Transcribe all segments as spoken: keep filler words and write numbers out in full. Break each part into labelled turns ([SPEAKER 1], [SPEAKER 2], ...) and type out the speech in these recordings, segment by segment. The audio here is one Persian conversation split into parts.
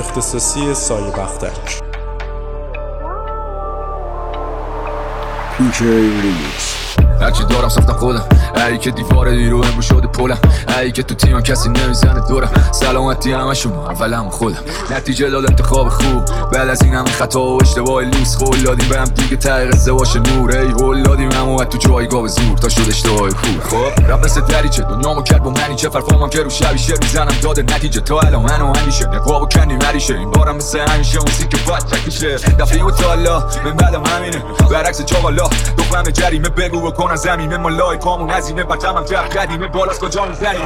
[SPEAKER 1] اختصاصی سایه بختک.
[SPEAKER 2] پیکی ریمیکس.
[SPEAKER 3] هرچی دارم ساختم خودم، ای که دیوار دیرو امرو شده پلم، ای که تو تیم کسی نمیزنه دورم، سلامتی همشون اولم خودم، نتیجه داد انتخاب خوب بعد از این همه خطا و اشتباه لوس، قول دادیم به هم دیگه ته قصه باشه نور، ای قول دادیم هم اومد تو جایگاه زور تا شد اشتباه خوب. خب رب مثل دریچه دنیامو کرد با منی، چه فرفامم که رو شبیشه میزنم داده نتیجه تا الان منو همیشه نقابو کنی مریشه، این بارم مثل همیشه موسیقی فت تکیشه دفعی و تالا من بعدم همینه برعکس جاوالا دخمم جریمه بگو بکن از زمینه مالای پامون هزینه بطمم جب قدیمه بالاست کجا میزنیم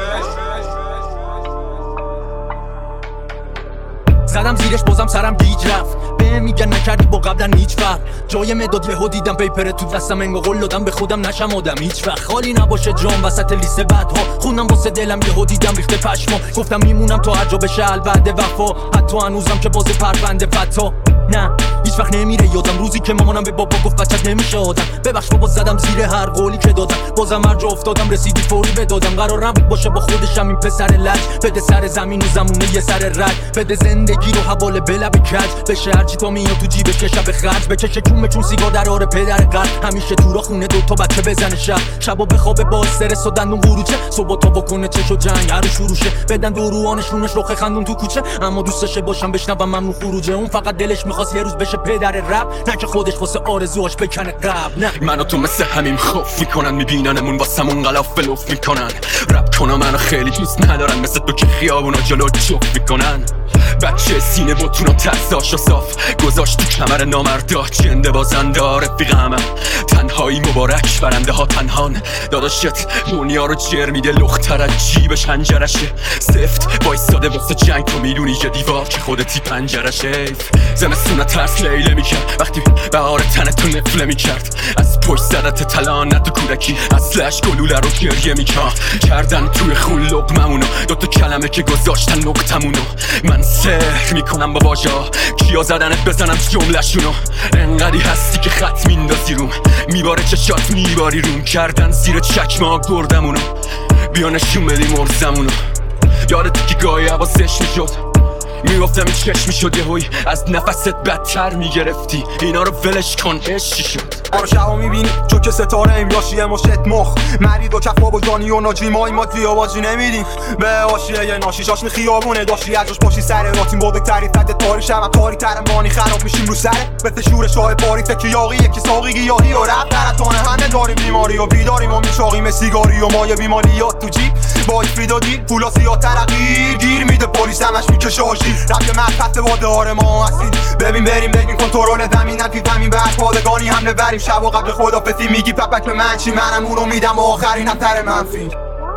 [SPEAKER 3] زدم زیرش بازم سرم گیج رفت به میگن نکردی با قبلا هیچ فرق جای مداد یهو دیدم پیپره تو دستم انگار قول دادم به خودم نشم آدم هیچ وقت خالی نباشه جام وسط لیست بعدها خوندم واسه دلم یهو دیدم ریخته پشما گفتم میمونم تا هر جا بشه البته وفا حتی هنوزم که باز پرونده فتا نه هیچ وقت نمیره یادم روزی که مامانم به بابا گفت بچت نمیشه آدم ببخش بابا زدم زیر هر قولی که دادم بازم هر جا افتادم رسیدی فوری بدادم قرار نبود باشه با خودشم این پسر لج بده سر زمین و زمونه یه سر رد بده زندگی رو حواله بلب کج بشه هرچی تا میاد تو جیبش که شب خرج بکشه چون چون سیگار در آره پدر قلب همیشه تو را خونه دو تا بچه بزنه شب شبا بخوابه با استرس و دندون قروچه صبح تا بکنه چشو جنگ هر شروشه بدن دوروانشونش رخ خندون تو کوچه اما دوستش باشم بشنوم ممنون خروجه اون فقط دلش میخواست یه روز بشه پدر رپ نه که خودش واسه آرزوهاش بکنه قبل نه منو تو مثل همین خوف میکنن میبیننمون واسمون غلاف لوف میکنن رپ کنم منو خیلی دوست ندارن مثل تو که خیابونا جلو چوف میکنن بچه سینه بوتونم ترساش و صاف گذاشت تو کمر نامردا چنده بازنده رفیق همم تنهایی مبارک برنده ها تنهان داداشت دنیا رو جر میده لختر از جیبش هنجرشه سفت بایستاده واسه جنگ تو میدونی یه دیوار که خودتی پنجرشه زمستونه ترس لیله میکرد وقتی بهار تنه تو نفله میکرد از پشت سرت تلانت و کودکی اصلش گلوله رو گریه میکرد کردن توی خون لقممونو دوتا کلمه که گذاشتن نقطمونو من سحر میکنم با واژا کیا زدنت بزنم جمله‌شونو انقدی هستی که خط میندازی روم میباره چشات میباری روم کردن زیر چکمه گردمونو بیا نشون بدی مرزمونو یادتی که گاهی حواسش میشد میگفتم این چشمی شد یهوی از نفست بدتر میگرفتی اینا رو ولش کن عشقی شد
[SPEAKER 4] ما رو شبا میبینی چون که ستاره ایم یاشیه مشت مخ مرید و کفا با جانی و ناجی مای ما دیاباجی نمیدیم به آشیه یه ناشیشاش می خیابونه داشتی ازش پاشی سر راتیم بودکتری تد تاری شبم تاری ترم بانی خراب میشیم رو سره به شور شاه باری تکی یاقی یکی ساقی گیاهی و رب درتانه همه داریم بیماری و بیداریم و میچاقیم سیگاری و مایه بیمالیات تو جیب باید فیدادی پولا سیاه ترقی گیر میده پلیس همش میکشه آشی رب مرد با داره ما هستید ببین بریم بگیم کنترل زمین نتید همین بر پادگانی حمله بریم شب و قبل خدافزی میگی پپک به من چی منم اونو میدم و آخرین اثر منفی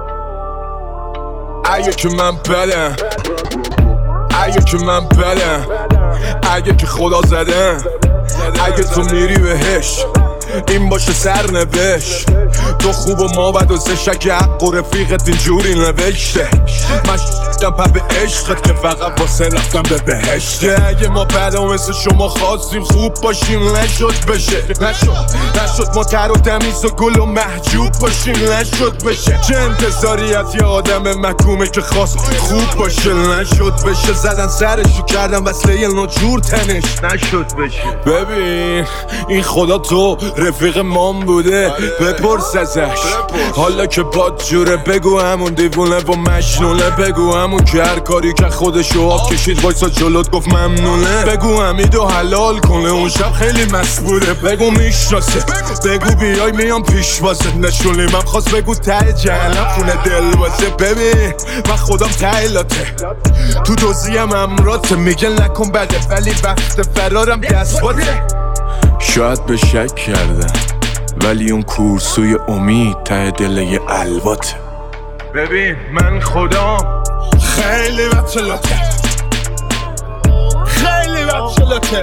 [SPEAKER 2] اگه که من بدم اگه که من بدم اگه که خدا زده اگه تو میری بهش این باشه سرنوشت تو خوب و ما بد و زشک حق و رفیقت اینجوری نوشته من شدم پر به عشقت که فقط واسه رفتم به بهشته اگه ما بد و مثل شما خواستیم خوب باشیم نشد بشه نشد نشد ما تر و تمیز و گل و محجوب باشیم نشد بشه چه انتظاری از یه آدم محکومه که خواست خوب باشه نشد بشه زدن سرشو کردم وصله ناجور تنش نشد بشه ببین این خدا تو رفیق مام بوده بپرس ازش حالا که باد جوره بگو همون دیوونه و مشنونه بگو همون که هر کاری که خودشو آب کشید وایسا جلوت گفت ممنونه بگو حمیدو حلال کنه اون شب خیلی مسبوره بگو میشناسه بگو بیای میام پیش واسه نشونی من خواست بگو ته جهنم خونه دل واسه ببین من خودم تایلاته تو دوزیم امراته میگن نکن بده ولی وقت فرارم دست باته شاید به شک کردم ولی اون کورسوی امید ته دل یه الواته ببین من خودم خیلی بچلاته خیلی بچلاته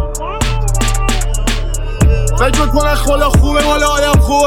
[SPEAKER 2] فکر میکنه خلا خوبه مال آدم خوبه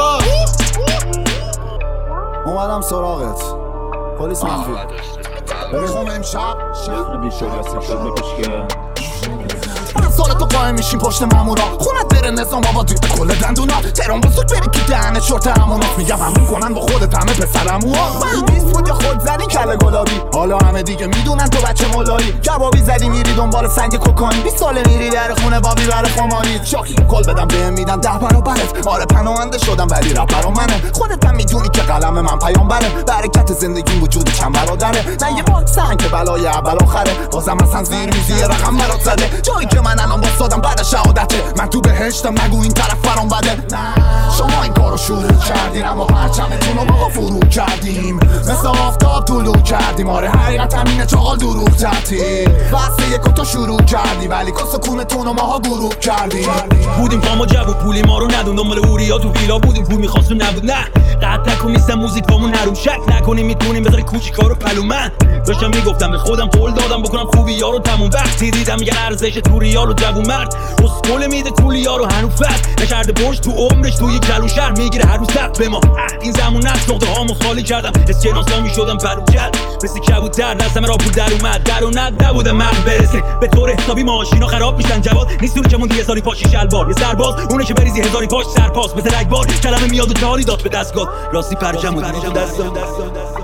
[SPEAKER 5] اومدم سراغت پلیس منفی بخوام امشب
[SPEAKER 6] بیشتر دستم شد بکش که
[SPEAKER 5] سال تو قایم میشیم پشت مامورا خونت بره نظام آباد ریخته کل دندونا تهران بزرگ بری که دهنه چرت همونات میگم همون کنن با خودت همه پسرمو من بیست بود خود زدی کله گلابی حالا همه دیگه میدونن تو بچه مولایی کبابی زدی میری دنبال سنگ کوکانی بیست ساله میری در خونه بابی بره خمانی شاکی کل بدم بهم میدن ده برابرت آره پناهنده شدم ولی رپر منه خودت هم میدونی که قلم من پیامبره برکت زندگی وجود چند برادره نه یه واکسن که بلای اول آخره بازم اصلا زیر میزی رقم برات زده جایی که من الان باستادم بعد شهادته من تو بهشتم نگو این طرف فرام بده شما این کارو شروع کردین اما پرچمتون رو ما فرو کردیم مثل آفتاب طلوع کردیم آره حقیقت همینه چاقال دروغ ترتیب واسه یک تو شروع کردی ولی کسکونتون رو ماها گروه کردیم
[SPEAKER 3] بودیم پاما جوود پولی ما رو ندون دنبال اوریا تو ویلا بودیم پول میخواست و نبود نه قطع نکن میستم موزیک پامون نروم شک نکنیم میتونیم بذاری کوچیکا رو پلو من داشتم میگفتم به خودم قول دادم بکنم خوبی یارو تموم وقتی دیدم میگن ارزش توری یارو جوون مرد اسکول میده کولی یارو هنوز فرد نشرده برش تو عمرش توی کلون شهر میگیره هر روز سخت به ما این زمون نست نقطه هامو خالی کردم اسکناسا میشدم پرو جد مثل کبوتر دستم را پول در اومد در و ند نبودم من برسه به طور حسابی ماشینا خراب میشن جواد نیست اون که موندی هزاری پاشی شلوار یه سرباز اونه که بریزی هزاری پاش سرپاس مثل رگبار کلمه میاد و جاری داد به دستگاه راستی پرچم و دیدم دستم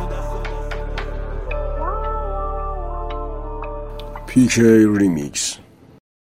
[SPEAKER 1] پی کی ریمیکس.